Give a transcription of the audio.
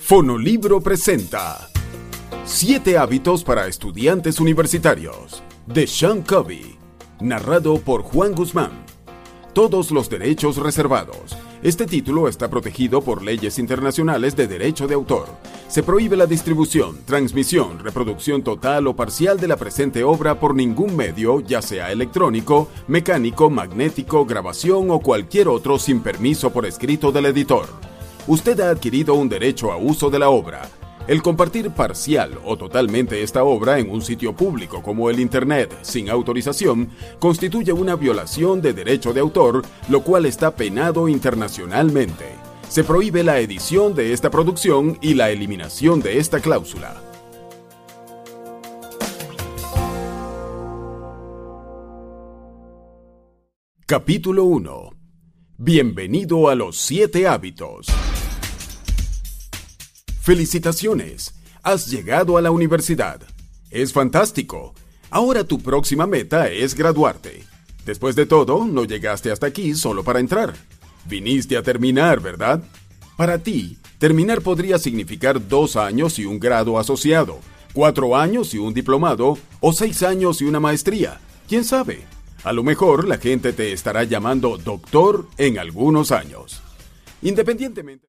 Fonolibro presenta 7 hábitos para estudiantes universitarios, de Sean Covey, narrado por Juan Guzmán. Todos los derechos reservados. Este título está protegido por leyes internacionales de derecho de autor. Se prohíbe la distribución, transmisión, reproducción total o parcial de la presente obra por ningún medio, ya sea electrónico, mecánico, magnético, grabación o cualquier otro sin permiso por escrito del editor. Usted ha adquirido un derecho a uso de la obra. El compartir parcial o totalmente esta obra en un sitio público como el Internet sin autorización constituye una violación de derecho de autor, lo cual está penado internacionalmente. Se prohíbe la edición de esta producción y la eliminación de esta cláusula. Capítulo 1. Bienvenido a los 7 hábitos. ¡Felicitaciones! Has llegado a la universidad. ¡Es fantástico! Ahora tu próxima meta es graduarte. Después de todo, no llegaste hasta aquí solo para entrar. Viniste a terminar, ¿verdad? Para ti, terminar podría significar 2 años y un grado asociado, 4 años y un diplomado, o 6 años y una maestría. ¿Quién sabe? A lo mejor la gente te estará llamando doctor en algunos años. Independientemente...